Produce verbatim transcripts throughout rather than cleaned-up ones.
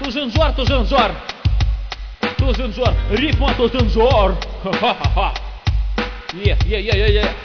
Тужинжор, тужинжор, тужинжор, рифма тужинжор. Ха-ха-ха. Е, е, е, е, е.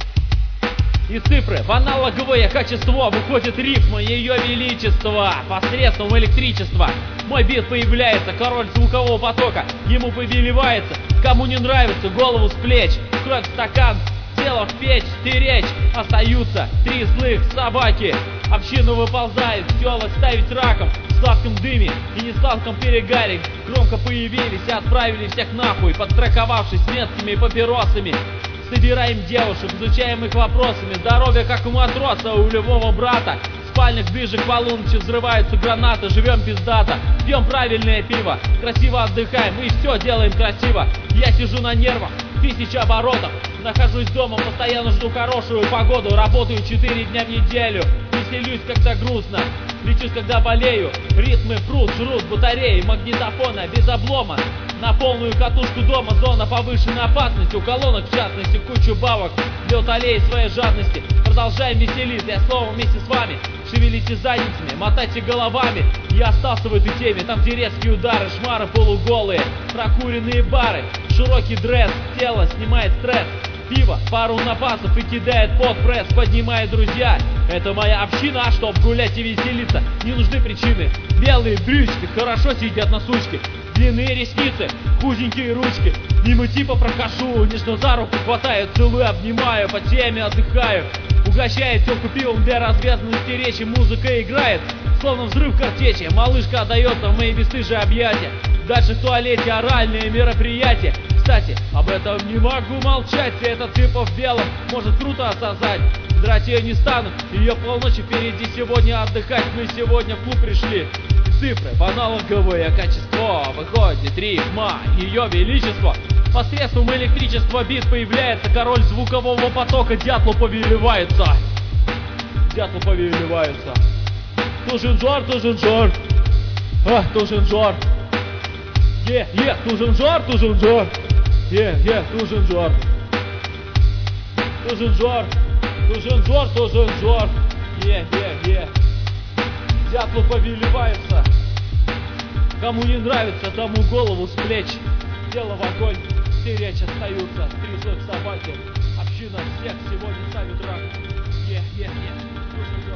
И цифры в аналоговое качество выходит рифма Ее Величества посредством электричества. Мой бит появляется, король звукового потока, ему повелевается. Кому не нравится, голову с плеч, кровь в стакан, тело в печь, стеречь. Остаются три злых собаки. Община выползает, села ставить раком в сладком дыме и несладком перегаре. Громко появились и отправили всех нахуй, подстраховавшись местными папиросами. Собираем девушек, изучаем их вопросами. Здоровье, как у матроса, у любого брата. В спальнях ближе к полуночи взрываются гранаты. Живем пиздато, пьем правильное пиво, красиво отдыхаем и все делаем красиво. Я сижу на нервах, тысяча оборотов. Нахожусь дома, постоянно жду хорошую погоду. Работаю четыре дня в неделю, веселюсь, когда грустно, лечусь, когда болею. Ритмы прут, жрут батареи, магнитофона без облома. На полную катушку дома зона повышенной опасности. У колонок в частности кучу бабок для утоления своей жадности. Продолжаем веселиться, я снова вместе с вами. Шевелите задницами, мотайте головами. Я остался в этой теме, там где резкие удары, шмары полуголые, прокуренные бары. Широкий дресс, тело снимает стресс. Пиво, пару напасов и кидает под пресс. Поднимает друзья, это моя община. А чтоб гулять и веселиться, не нужны причины. Белые брючки хорошо сидят на сучке. Длинные ресницы, худенькие ручки. Мимо типа прохожу, нежно за руку хватаю, целую, обнимаю, по теме отдыхаю. Угощает телку пивом для развязанности речи. Музыка играет, словно взрыв картечи. Малышка отдается в мои бесстыжие объятия. Дальше в туалете оральные мероприятия. Кстати, об этом не могу молчать. Этот типа в белом может круто осознать. Драть ее не стану, ее полночи впереди. Сегодня отдыхать мы сегодня в клуб пришли. Цифры в аналоговое качество выходит рифма Ее Величества. Посредством электричества бит появляется, король звукового потока дятлу повелевается. Дятлу повелевается. Тужинжор, тужинжор, а, тужинжор. Е, е, тужинжор, тужинжор. Е, е, тужинжор. Тужинжор, тужинжор, тужинжор. Е, е, е. Дятлу повелевается. Кому не нравится, тому голову с плеч. Дело в огонь, все речь остаются. Три злых собаки, община всех сегодня ставит рак. Е, е, е.